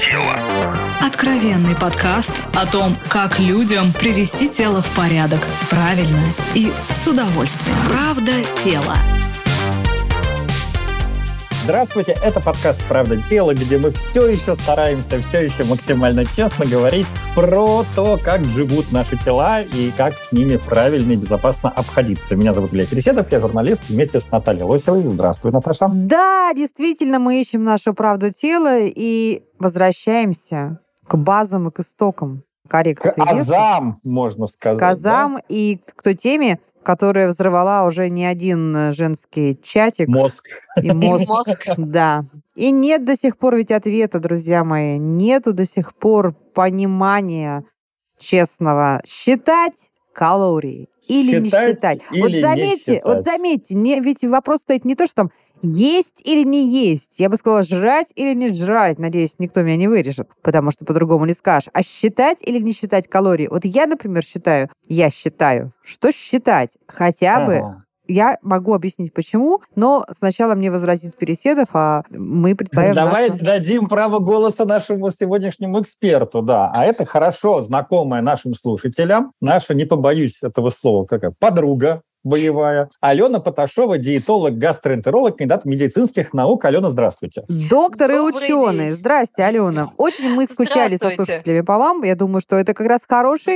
тело». Откровенный подкаст о том, как людям привести тело в порядок правильно и с удовольствием. Правда тела. Здравствуйте, это подкаст «Правда тела», где мы все еще стараемся, все еще максимально честно говорить про то, как живут наши тела и как с ними правильно и безопасно обходиться. Меня зовут Илья Переседов, я журналист вместе с Натальей Лосевой. Здравствуй, Наташа. Да, действительно, мы ищем нашу правду тела и возвращаемся к базам и к истокам коррекции К азам, можно сказать. К азам, да? И к той теме, которая взорвала уже не один женский чатик. Мозг. И мозг, да. И нет до сих пор ведь ответа, друзья мои. Нету до сих пор понимания честного. Считать калории или не считать. Или вот заметьте, ведь вопрос стоит не то, что там есть или не есть. Я бы сказала, жрать или не жрать. Надеюсь, никто меня не вырежет, потому что по-другому не скажешь. А считать или не считать калории? Вот я, например, считаю, что считать. Хотя бы я могу объяснить, почему, но сначала мне возразит Переседов, а мы представим Давай дадим право голоса нашему сегодняшнему эксперту, да. А это хорошо знакомая нашим слушателям, наша, не побоюсь этого слова, подруга боевая, Алена Поташова, диетолог, гастроэнтеролог, кандидат медицинских наук. Алена, здравствуйте. Доктор и ученый. Здрасте, Алена. Очень мы скучали со слушателями по вам. Я думаю, что это как раз хороший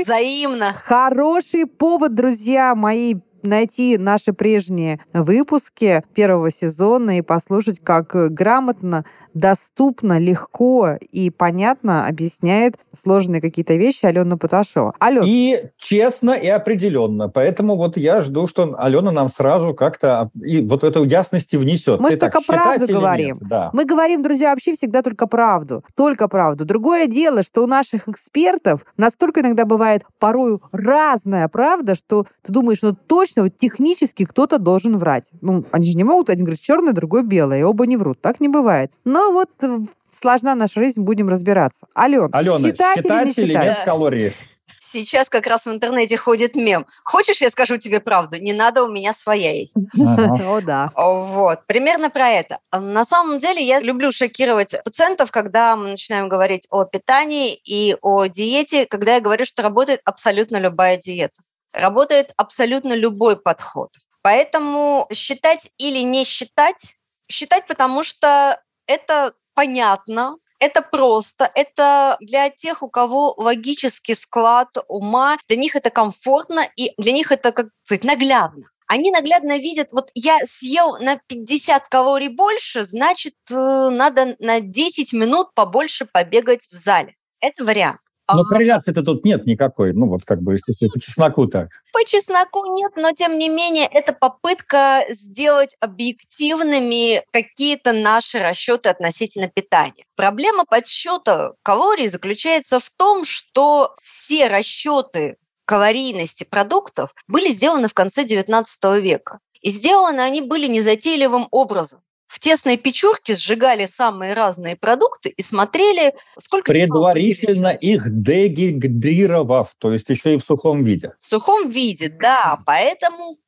повод, друзья мои, найти наши прежние выпуски первого сезона и послушать, как грамотно, доступно, легко и понятно объясняет сложные какие-то вещи Алена Поташова. И честно, и определенно. Поэтому вот я жду, что Алена нам сразу как-то и вот эту ясности внесет. Мы же только правду говорим. Да. Мы говорим, друзья, вообще всегда только правду. Только правду. Другое дело, что у наших экспертов настолько иногда бывает порою разная правда, что ты думаешь, точно, вот технически кто-то должен врать. Они же не могут, один говорит черное, другой белое, и оба не врут. Так не бывает. Но вот сложна наша жизнь, будем разбираться. Алена, считать или нет калории? Сейчас как раз в интернете ходит мем. Хочешь, я скажу тебе правду? Не надо, у меня своя есть. О, да. Вот, примерно про это. На самом деле я люблю шокировать пациентов, когда мы начинаем говорить о питании и о диете, когда я говорю, что работает абсолютно любая диета. Работает абсолютно любой подход. Поэтому считать или не считать, потому что это понятно, это просто, это для тех, у кого логический склад ума, для них это комфортно, и для них это, как сказать, наглядно. Они наглядно видят, вот я съел на 50 калорий больше, значит, надо на 10 минут побольше побегать в зале. Это вариант. Но корреляции-то тут нет никакой, если по чесноку так. По чесноку нет, но тем не менее это попытка сделать объективными какие-то наши расчеты относительно питания. Проблема подсчета калорий заключается в том, что все расчеты калорийности продуктов были сделаны в конце XIX века. И сделаны они были незатейливым образом. В тесной печурке сжигали самые разные продукты и смотрели, сколько... Предварительно их дегидрировав, то есть еще и в сухом виде. В сухом виде, да. Поэтому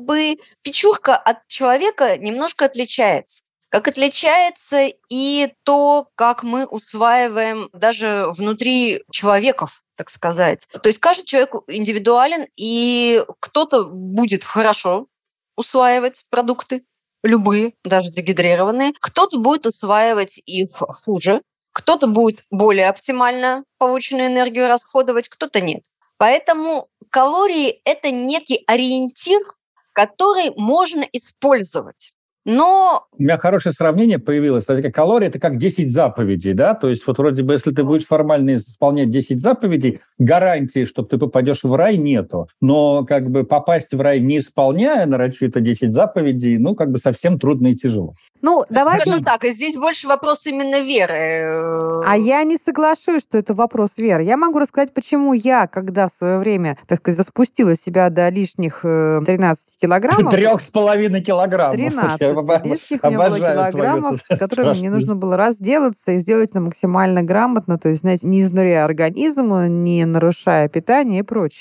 печурка от человека немножко отличается. Как отличается и то, как мы усваиваем даже внутри человеков, так сказать. То есть каждый человек индивидуален, и кто-то будет хорошо усваивать продукты, любые, даже дегидрированные. Кто-то будет усваивать их хуже, кто-то будет более оптимально полученную энергию расходовать, кто-то нет. Поэтому калории – это некий ориентир, который можно использовать. Но... У меня хорошее сравнение появилось. Калории – это как 10 заповедей, да? То есть вроде бы, если ты будешь формально исполнять 10 заповедей, гарантии, что ты попадешь в рай, нету. Но попасть в рай, не исполняя нарочито 10 заповедей, совсем трудно и тяжело. Давайте... Скажу так, и здесь больше вопрос именно веры. А я не соглашусь, что это вопрос веры. Я могу рассказать, почему я, когда в свое время, заспустила себя до лишних 13 килограммов... 3,5 килограммов. 13 лишних у меня было килограммов, с которыми мне нужно было разделаться и сделать это максимально грамотно, то есть, не изнуряя организм, не нарушая питание и прочее.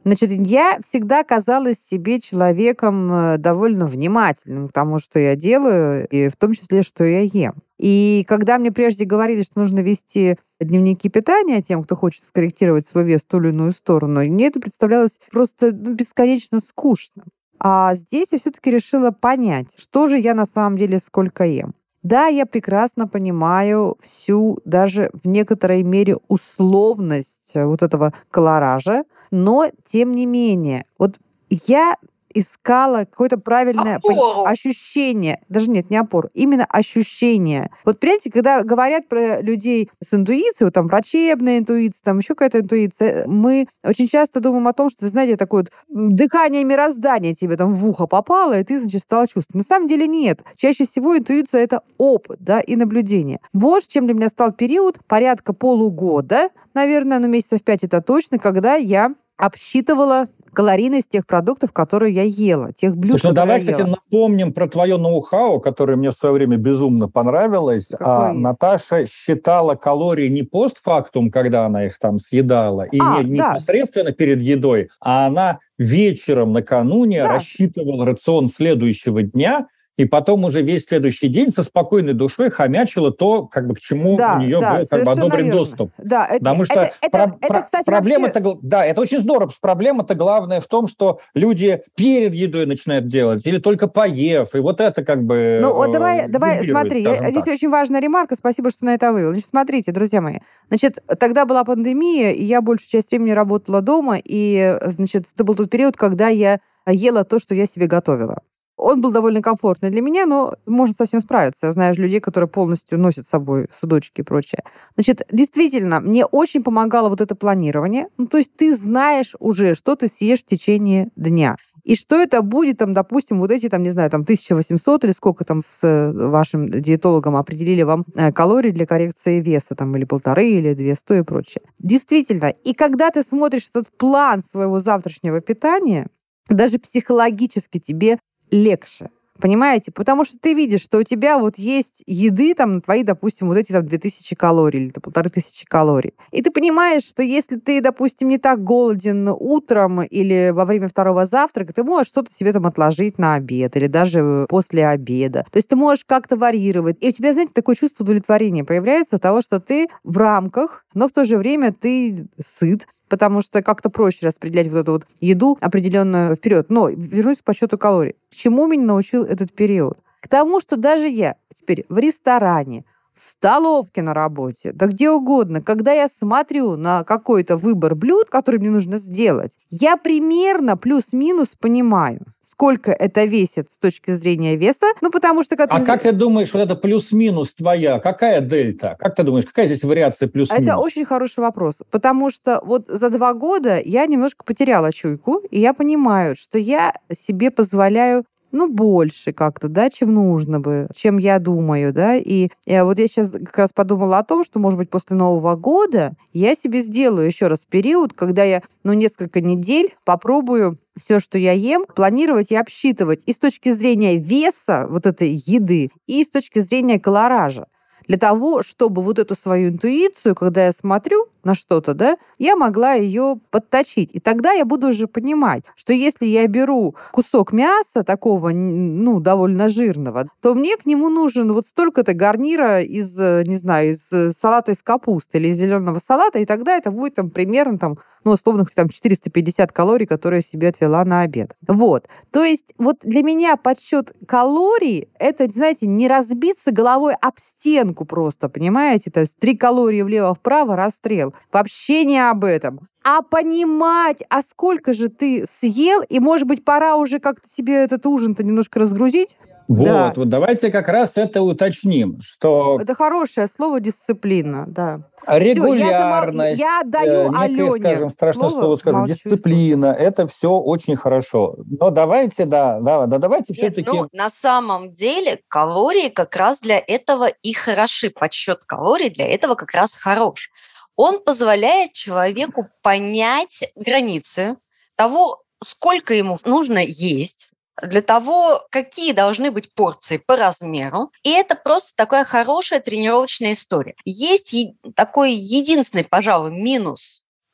Значит, я всегда казалась себе человеком довольно внимательным к тому, что я делаю, и в том числе, что я ем. И когда мне прежде говорили, что нужно вести дневники питания тем, кто хочет скорректировать свой вес в ту или иную сторону, мне это представлялось просто бесконечно скучно. А здесь я все-таки решила понять, что же я на самом деле сколько ем. Да, я прекрасно понимаю всю, даже в некоторой мере, условность вот этого колоража, но тем не менее, вот я искала какое-то правильное ощущение. Даже нет, не опору. Именно ощущение. Вот, понимаете, когда говорят про людей с интуицией, вот там врачебная интуиция, там еще какая-то интуиция, мы очень часто думаем о том, что, знаете, такое вот дыхание мироздания тебе там в ухо попало, и ты, значит, стала чувствовать. На самом деле нет. Чаще всего интуиция — это опыт, да, и наблюдение. Вот чем для меня стал период порядка полугода, наверное, месяцев 5 это точно, когда я обсчитывала калорийность тех продуктов, которые я ела, тех блюд, Слушай, которые давай, я ела. кстати, напомним про твое ноу-хау, которое мне в свое время безумно понравилось. Наташа считала калории не постфактум, когда она их там съедала, и не непосредственно перед едой, а она вечером накануне рассчитывала рацион следующего дня, и потом уже весь следующий день со спокойной душой хомячила то, как бы к чему у нее был как бы одобрен доступ. Да, потому что кстати, проблема-то, да, это очень здорово, потому что проблема-то главная в том, что люди перед едой начинают делать или только поев, и вот это как бы... Ну, вот давай, смотри, здесь очень важная ремарка, спасибо, что на это вывел. Значит, смотрите, друзья мои, значит, тогда была пандемия, и я большую часть времени работала дома, и, значит, это был тот период, когда я ела то, что я себе готовила. Он был довольно комфортный для меня, но можно совсем справиться. Я знаю же людей, которые полностью носят с собой судочки и прочее. Значит, действительно, мне очень помогало вот это планирование. Ну, то есть ты знаешь уже, что ты съешь в течение дня. И что это будет, там, допустим, вот эти, там, не знаю, там, 1800 или сколько там с вашим диетологом определили вам калорий для коррекции веса, там, или 1,5, или 200 и прочее. Действительно. И когда ты смотришь этот план своего завтрашнего питания, даже психологически тебе легче. Понимаете? Потому что ты видишь, что у тебя вот есть еды там на твои, допустим, вот эти там 2000 калорий или 1500 калорий. И ты понимаешь, что если ты, допустим, не так голоден утром или во время второго завтрака, ты можешь что-то себе там отложить на обед или даже после обеда. То есть ты можешь как-то варьировать. И у тебя, знаете, такое чувство удовлетворения появляется от того, что ты в рамках, но в то же время ты сыт, потому что как-то проще распределять вот эту вот еду определенную вперед. Но вернусь к подсчету калорий. К чему меня научил этот период? К тому, что даже я теперь в ресторане, в столовке на работе, да где угодно, когда я смотрю на какой-то выбор блюд, который мне нужно сделать, я примерно плюс-минус понимаю, сколько это весит с точки зрения веса. Ну, потому что... как ты думаешь, вот это плюс-минус твоя, какая дельта? Как ты думаешь, какая здесь вариация плюс-минус? Это очень хороший вопрос, потому что вот за 2 года я немножко потеряла чуйку, и я понимаю, что я себе позволяю больше как-то, да, чем нужно бы, чем я думаю, да. И вот я сейчас как раз подумала о том, что, может быть, после Нового года я себе сделаю еще раз период, когда я, несколько недель попробую все, что я ем, планировать и обсчитывать и с точки зрения веса вот этой еды, и с точки зрения колоража. Для того, чтобы вот эту свою интуицию, когда я смотрю на что-то, да, я могла ее подточить. И тогда я буду уже понимать, что если я беру кусок мяса такого, довольно жирного, то мне к нему нужен вот столько-то гарнира из, не знаю, из салата из капусты или из зеленого салата, и тогда это будет там примерно там, условно, там 450 калорий, которые я себе отвела на обед. Вот. То есть вот для меня подсчет калорий — это, знаете, не разбиться головой об стенку просто, понимаете? То есть 3 калории влево-вправо — расстрел. Вообще не об этом. А понимать, а сколько же ты съел, и, может быть, пора уже как-то себе этот ужин-то немножко разгрузить? Вот давайте как раз это уточним, что... Это хорошее слово «дисциплина», да. Регулярность, я даю Алене, скажем, страшное слово скажем, дисциплина, это все очень хорошо. Но давайте, давайте все-таки... на самом деле калории как раз для этого и хороши. Подсчет калорий для этого как раз хорош. Он позволяет человеку понять границы того, сколько ему нужно есть, для того, какие должны быть порции по размеру. И это просто такая хорошая тренировочная история. Есть такой единственный, пожалуй, минус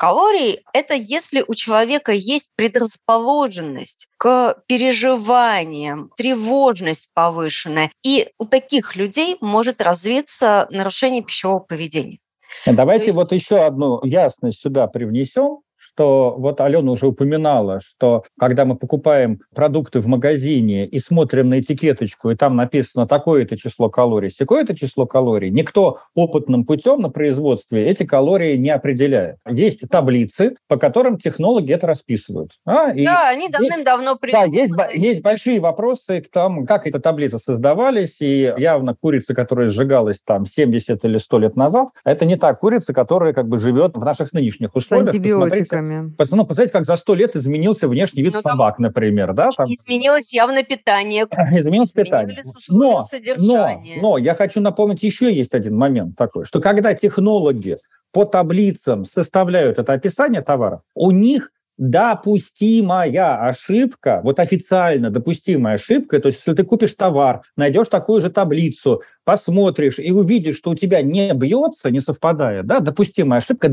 Калории – это если у человека есть предрасположенность к переживаниям, тревожность повышенная. И у таких людей может развиться нарушение пищевого поведения. Давайте вот еще одну ясность сюда привнесем, что вот Алена уже упоминала, что когда мы покупаем продукты в магазине и смотрим на этикеточку, и там написано такое-то число калорий, сякое-то число калорий, никто опытным путем на производстве эти калории не определяет. Есть таблицы, по которым технологи это расписывают. Они давным-давно придуманы. Да, есть большие вопросы к тому, как эти таблицы создавались, и явно курица, которая сжигалась там 70 или 100 лет назад, это не та курица, которая как бы живет в наших нынешних условиях. С антибиотиками. Посмотрите, как за 100 лет изменился внешний вид собак, например. Да? Изменилось явно питание. Изменилось питание. Но я хочу напомнить, еще есть один момент такой, что когда технологи по таблицам составляют это описание товара, у них допустимая ошибка, вот официально допустимая ошибка, то есть если ты купишь товар, найдешь такую же таблицу, посмотришь и увидишь, что у тебя не бьется, не совпадает, да, допустимая ошибка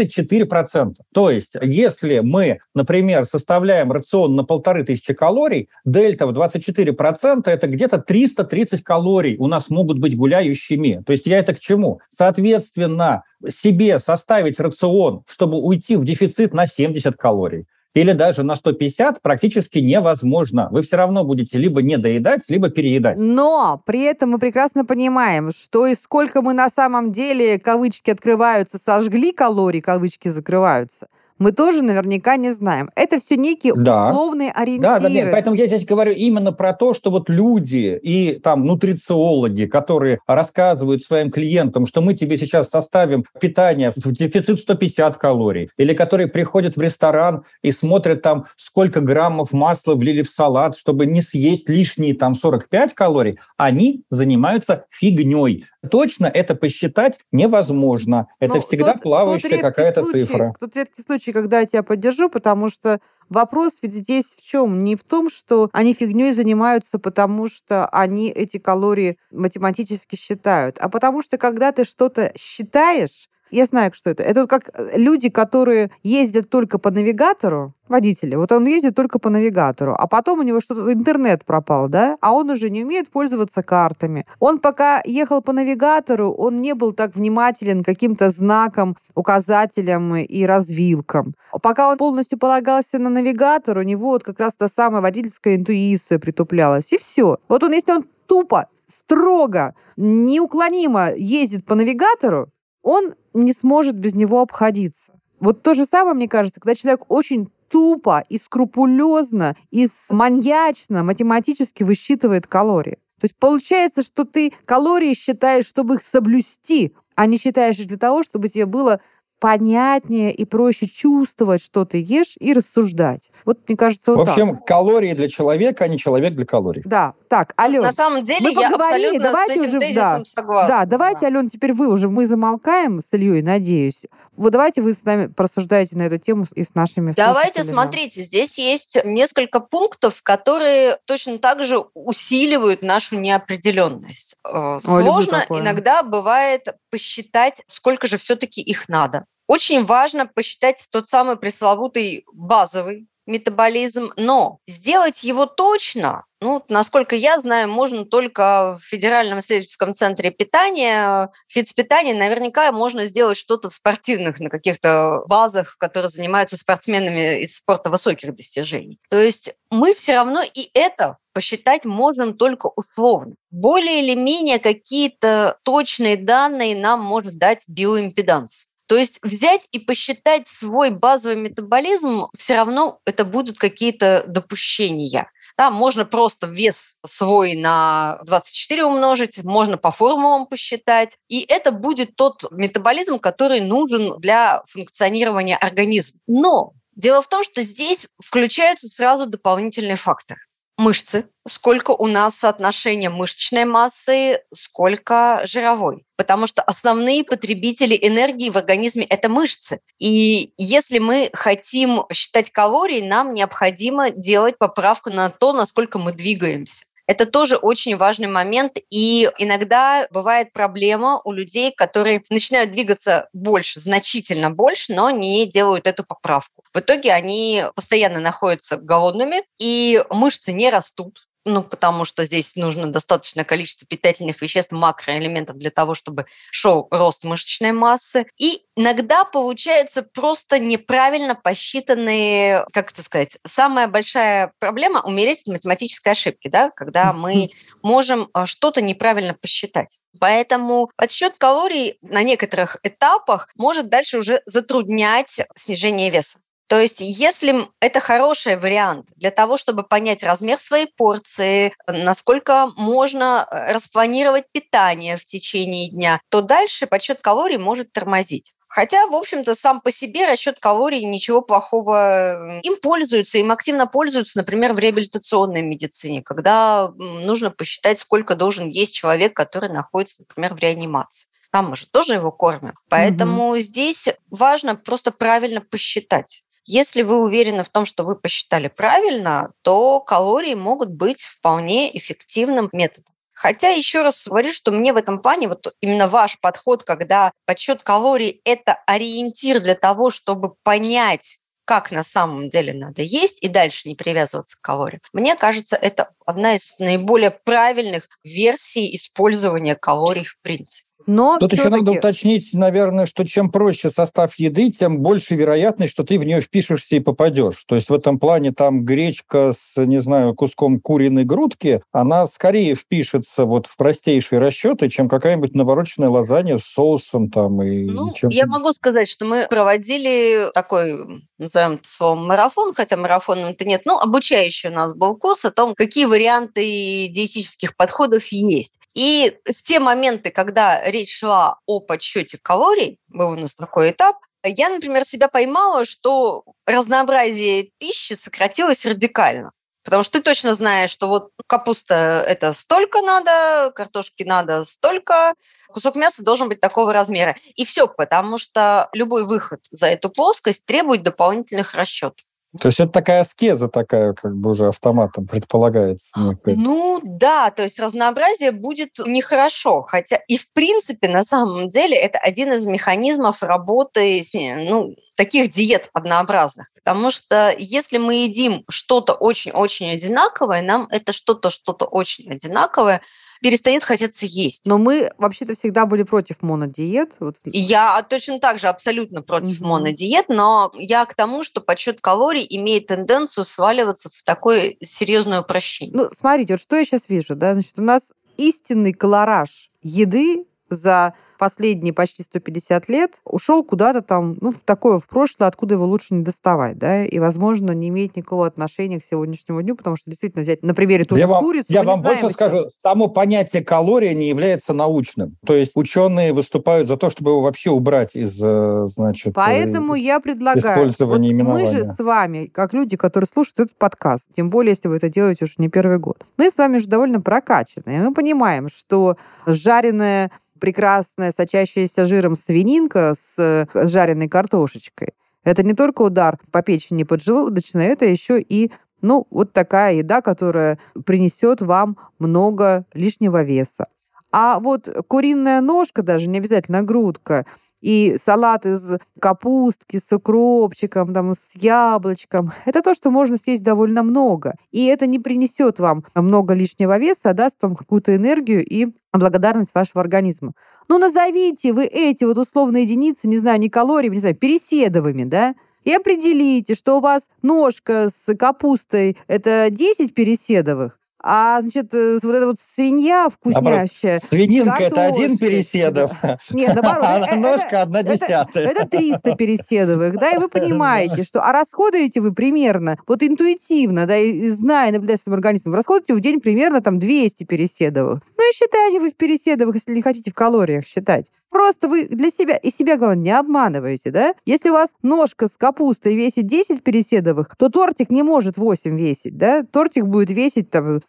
24%. То есть если мы, например, составляем рацион на 1500 калорий, дельта в 24% это где-то 330 калорий у нас могут быть гуляющими. То есть я это к чему? Соответственно, себе составить рацион, чтобы уйти в дефицит на 70 калорий, или даже на 150 практически невозможно. Вы все равно будете либо недоедать, либо переедать. Но при этом мы прекрасно понимаем, что и сколько мы на самом деле, кавычки открываются, сожгли калорий, кавычки закрываются, мы тоже наверняка не знаем. Это все некие условные ориентиры. Да, поэтому я здесь говорю именно про то, что вот люди и там нутрициологи, которые рассказывают своим клиентам, что мы тебе сейчас составим питание в дефицит 150 калорий, или которые приходят в ресторан и смотрят там, сколько граммов масла влили в салат, чтобы не съесть лишние там 45 калорий, они занимаются фигней. Точно это посчитать невозможно. Это всегда плавающая какая-то цифра. Тот редкий случай, когда я тебя поддержу, потому что вопрос ведь здесь в чем? Не в том, что они фигней занимаются, потому что они эти калории математически считают, а потому что когда ты что-то считаешь, я знаю, что это. Это вот как люди, которые ездят только по навигатору, водители. Вот он ездит только по навигатору, а потом у него что-то, интернет пропал, да? А он уже не умеет пользоваться картами. Он пока ехал по навигатору, он не был так внимателен к каким-то знакам, указателям и развилкам. Пока он полностью полагался на навигатор, у него вот как раз та самая водительская интуиция притуплялась. И все. Вот он, если он тупо, строго, неуклонимо ездит по навигатору, он не сможет без него обходиться. Вот то же самое, мне кажется, когда человек очень тупо и скрупулезно и маньячно математически высчитывает калории. То есть получается, что ты калории считаешь, чтобы их соблюсти, а не считаешь для того, чтобы тебе было понятнее и проще чувствовать, что ты ешь, и рассуждать. Вот, мне кажется, вот так. В общем, калории для человека, а не человек для калорий. Да. Так, Алён, на самом деле мы я поговорили, абсолютно давайте с этим уже, тезисом согласна. Да, давайте, Алён, теперь мы замолкаем с Ильей, надеюсь. Вот давайте вы с нами порассуждаете на эту тему и с нашими Давайте, слушателями. смотрите, здесь есть несколько пунктов, которые точно так же усиливают нашу неопределенность. Сложно иногда бывает посчитать, сколько же все-таки их надо. Очень важно посчитать тот самый пресловутый базовый метаболизм, но сделать его точно, насколько я знаю, можно только в Федеральном исследовательском центре питания, фицпитания. Наверняка можно сделать что-то в спортивных, на каких-то базах, которые занимаются спортсменами из спорта высоких достижений. То есть мы все равно и это посчитать можем только условно. Более или менее какие-то точные данные нам может дать биоимпеданс. То есть взять и посчитать свой базовый метаболизм, все равно это будут какие-то допущения. Да, можно просто вес свой на 24 умножить, можно по формулам посчитать, и это будет тот метаболизм, который нужен для функционирования организма. Но дело в том, что здесь включаются сразу дополнительные факторы. Мышцы, сколько у нас соотношение мышечной массы, сколько жировой. Потому что основные потребители энергии в организме – это мышцы. И если мы хотим считать калории, нам необходимо делать поправку на то, насколько мы двигаемся. Это тоже очень важный момент, и иногда бывает проблема у людей, которые начинают двигаться больше, значительно больше, но не делают эту поправку. В итоге они постоянно находятся голодными, и мышцы не растут. Потому что здесь нужно достаточное количество питательных веществ, макроэлементов для того, чтобы шел рост мышечной массы. И иногда получается просто неправильно посчитанные, как это сказать, самая большая проблема – умереть от математической ошибки, да, когда мы можем что-то неправильно посчитать. Поэтому подсчет калорий на некоторых этапах может дальше уже затруднять снижение веса. То есть, если это хороший вариант для того, чтобы понять размер своей порции, насколько можно распланировать питание в течение дня, то дальше подсчет калорий может тормозить. Хотя, в общем-то, сам по себе расчет калорий ничего плохого. Им активно пользуются, например, в реабилитационной медицине, когда нужно посчитать, сколько должен есть человек, который находится, например, в реанимации. Там мы же тоже его кормим. Поэтому здесь важно просто правильно посчитать. Если вы уверены в том, что вы посчитали правильно, то калории могут быть вполне эффективным методом. Хотя, еще раз говорю, что мне в этом плане вот именно ваш подход, когда подсчет калорий – это ориентир для того, чтобы понять, как на самом деле надо есть, и дальше не привязываться к калориям. Мне кажется, это одна из наиболее правильных версий использования калорий в принципе. Но тут еще надо уточнить, наверное, что чем проще состав еды, тем больше вероятность, что ты в нее впишешься и попадешь. То есть в этом плане там гречка с, не знаю, куском куриной грудки, она скорее впишется вот в простейшие расчеты, чем какая-нибудь навороченная лазанья с соусом там и чем-то. Я могу сказать, что мы проводили такой, назовем это словом, марафон, хотя марафона это нет, обучающий у нас был курс о том, какие варианты диетических подходов есть. И в те моменты, когда речь шла о подсчете калорий, был у нас такой этап, я, например, себя поймала, что разнообразие пищи сократилось радикально. Потому что ты точно знаешь, что вот капуста – это столько надо, картошки надо столько, кусок мяса должен быть такого размера. И все, потому что любой выход за эту плоскость требует дополнительных расчетов. То есть это такая аскеза такая, как бы уже автоматом предполагается. Да, то есть разнообразие будет нехорошо. Хотя и в принципе, на самом деле, это один из механизмов работы таких диет однообразных. Потому что если мы едим что-то очень-очень одинаковое, нам это что-то очень одинаковое перестает хотеться есть. Но мы вообще-то всегда были против монодиет. Я точно так же абсолютно против монодиет, но я к тому, что подсчет калорий имеет тенденцию сваливаться в такое серьезное упрощение. Смотрите, вот что я сейчас вижу, да, значит, у нас истинный колораж еды за последние почти 150 лет ушел куда-то там, в прошлое, откуда его лучше не доставать, да, и, возможно, не имеет никакого отношения к сегодняшнему дню, потому что действительно взять на примере ту же курицу. Я вам больше скажу, само понятие калория не является научным. То есть ученые выступают за то, чтобы его вообще убрать из, Поэтому я предлагаю, использования именования. Мы же с вами, как люди, которые слушают этот подкаст, тем более, если вы это делаете уже не первый год, мы с вами уже довольно прокачанные. Мы понимаем, что жареная прекрасная, сочащаяся жиром свининка с жареной картошечкой. Это не только удар по печени поджелудочной, это еще и, вот такая еда, которая принесет вам много лишнего веса. А вот куриная ножка, даже не обязательно грудка, и салат из капустки с укропчиком, с яблочком, это то, что можно съесть довольно много. И это не принесет вам много лишнего веса, а даст вам какую-то энергию и благодарность вашего организма. Назовите вы эти условные единицы, не знаю, не калориями, не знаю, переседовыми, да, и определите, что у вас ножка с капустой – это 10 переседовых, а, значит, вот эта свинья вкуснящая. Свининка – это 1 переседов. Нет, наоборот. А ножка – 1/10. Это 300 переседовых, да, и вы понимаете, что... А расходуете вы примерно, интуитивно, да, и зная, наблюдая своим организмом, расходуете в день примерно 200 переседовых. И считайте вы в переседовых, если не хотите в калориях считать. Просто вы для себя, и себя, главное, не обманываете, да? Если у вас ножка с капустой весит 10 переседовых, то тортик не может 8 весить, да? Тортик будет весить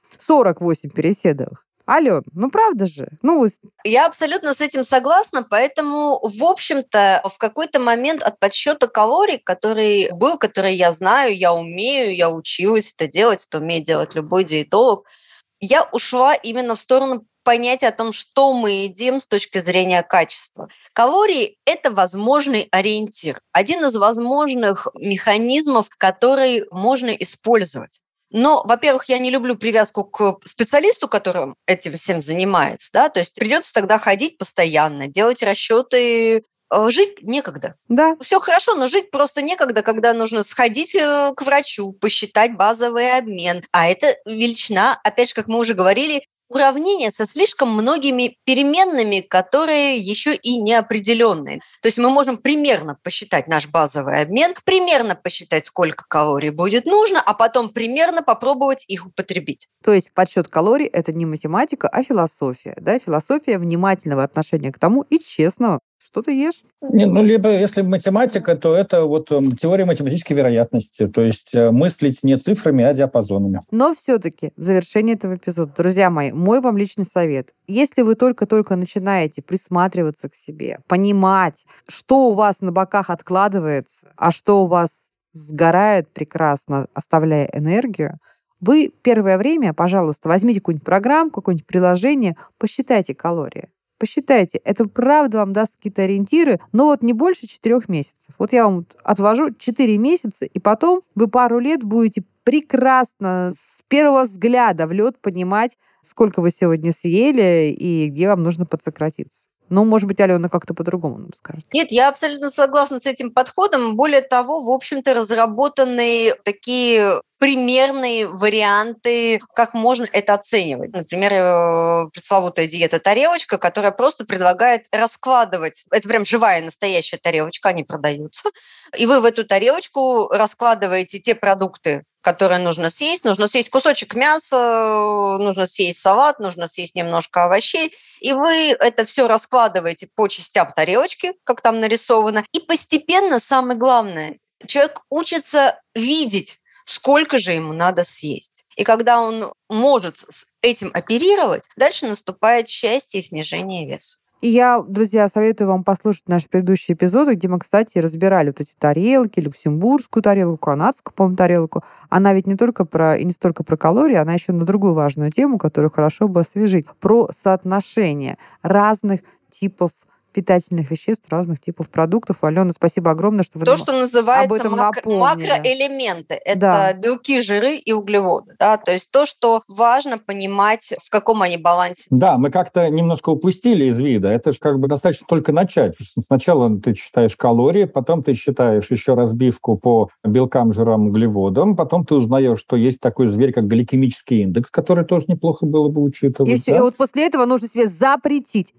48 переседовых. Ален, правда же? Я абсолютно с этим согласна, поэтому, в общем-то, в какой-то момент от подсчета калорий, который я знаю, я умею, я училась это делать, это умеет делать любой диетолог, я ушла именно в сторону понятия о том, что мы едим с точки зрения качества. Калории – это возможный ориентир, один из возможных механизмов, который можно использовать. Но, во-первых, я не люблю привязку к специалисту, который этим всем занимается, да, то есть придется тогда ходить постоянно, делать расчеты. Жить некогда. Да. Все хорошо, но жить просто некогда, когда нужно сходить к врачу, посчитать базовый обмен. А это величина, опять же, как мы уже говорили, уравнение со слишком многими переменными, которые еще и неопределенные. То есть мы можем примерно посчитать наш базовый обмен, примерно посчитать, сколько калорий будет нужно, а потом примерно попробовать их употребить. То есть подсчет калорий – это не математика, а философия. Да? Философия внимательного отношения к тому и честного, что ты ешь. Либо, если математика, то это вот теория математической вероятности. То есть мыслить не цифрами, а диапазонами. Но все-таки в завершении этого эпизода, друзья мои, мой вам личный совет. Если вы только-только начинаете присматриваться к себе, понимать, что у вас на боках откладывается, а что у вас сгорает прекрасно, оставляя энергию, вы первое время, пожалуйста, возьмите какую-нибудь программу, какое-нибудь приложение, посчитайте калории. Посчитайте, это правда вам даст какие-то ориентиры, но вот не больше 4 месяцев. Вот я вам отвожу 4 месяца, и потом вы пару лет будете прекрасно с первого взгляда в лед понимать, сколько вы сегодня съели и где вам нужно подсократиться. Ну, может быть, Алена как-то по-другому нам скажет. Нет, я абсолютно согласна с этим подходом. Более того, в общем-то, разработаны такие примерные варианты, как можно это оценивать. Например, пресловутая диета-тарелочка, которая просто предлагает раскладывать. Это прям живая, настоящая тарелочка, они продаются. И вы в эту тарелочку раскладываете те продукты, которые нужно съесть. Нужно съесть кусочек мяса, нужно съесть салат, нужно съесть немножко овощей. И вы это все раскладываете по частям тарелочки, как там нарисовано. И постепенно, самое главное, человек учится видеть, сколько же ему надо съесть. И когда он может с этим оперировать, дальше наступает счастье и снижение веса. И я, друзья, советую вам послушать наши предыдущие эпизоды, где мы, кстати, разбирали вот эти тарелки, люксембургскую тарелку, канадскую, по-моему, тарелку. Она ведь не только и не столько про калории, она еще на другую важную тему, которую хорошо бы освежить, про соотношение разных типов питательных веществ, разных типов продуктов. Алена, спасибо огромное, что вы То, что называется об этом напомнили. Макроэлементы. Это белки, жиры и углеводы. Да? То есть то, что важно понимать, в каком они балансе. Да, мы как-то немножко упустили из вида. Это же как бы достаточно только начать. Сначала ты считаешь калории, потом ты считаешь еще разбивку по белкам, жирам, углеводам, потом ты узнаешь, что есть такой зверь, как гликемический индекс, который тоже неплохо было бы учитывать. И все. Да? И вот после этого нужно себе запретить,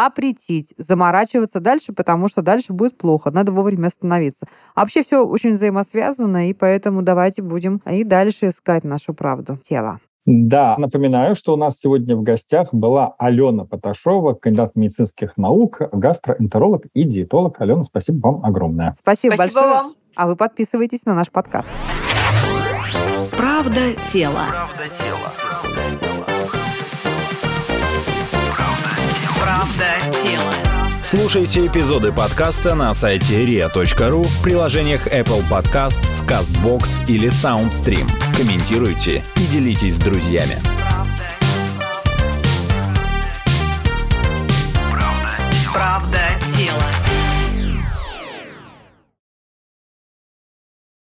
заморачиваться дальше, потому что дальше будет плохо. Надо вовремя остановиться. А вообще все очень взаимосвязано, и поэтому давайте будем и дальше искать нашу правду тела. Да, напоминаю, что у нас сегодня в гостях была Алена Поташова, кандидат медицинских наук, гастроэнтеролог и диетолог. Алена, спасибо вам огромное. Спасибо большое. Вам. А вы подписывайтесь на наш подкаст. Правда тела. Правда тела. Слушайте эпизоды подкаста на сайте ria.ru, в приложениях Apple Podcasts, CastBox или SoundStream. Комментируйте и делитесь с друзьями. Правда тела.